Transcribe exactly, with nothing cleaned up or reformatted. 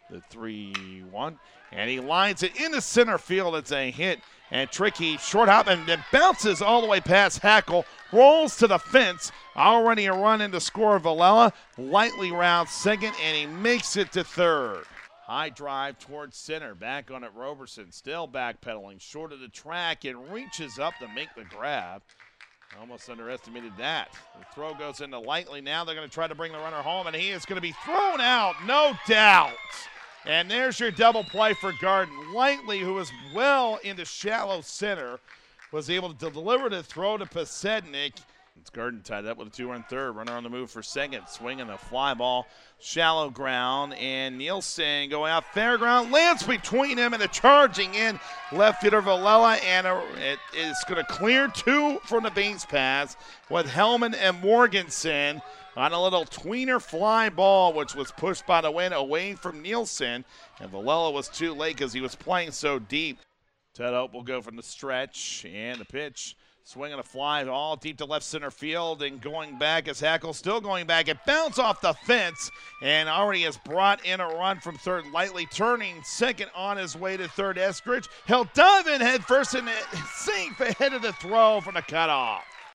The three one, and he lines it into center field. It's a hit, and Trickey short hop, and then bounces all the way past Hackle, rolls to the fence. Already a run into score. Villela lightly rounds second, and he makes it to third. High drive towards center, back on it Roberson, still backpedaling, short of the track, and reaches up to make the grab. Almost underestimated that. The throw goes into Lightly. Now they're going to try to bring the runner home, and he is going to be thrown out, no doubt. And there's your double play for Garden. Lightly, who is well into shallow center, was able to deliver the throw to Pasednik. It's Garden tied up with a two-run third. Runner on the move for second. Swinging a fly ball, shallow ground, and Nielsen going out fair ground. Lands between him and a charging in left fielder Villela, and a, it is going to clear two from the base pass with Hellman and Morganson on a little tweener fly ball, which was pushed by the wind away from Nielsen, and Villela was too late because he was playing so deep. Ted Hope will go from the stretch, and the pitch. Swinging a fly all deep to left center field, and going back as Hackle still going back. It bounced off the fence and already has brought in a run from third. Lightly turning second on his way to third. Eskridge, he'll dive in head first and safe ahead of the throw from the cutoff.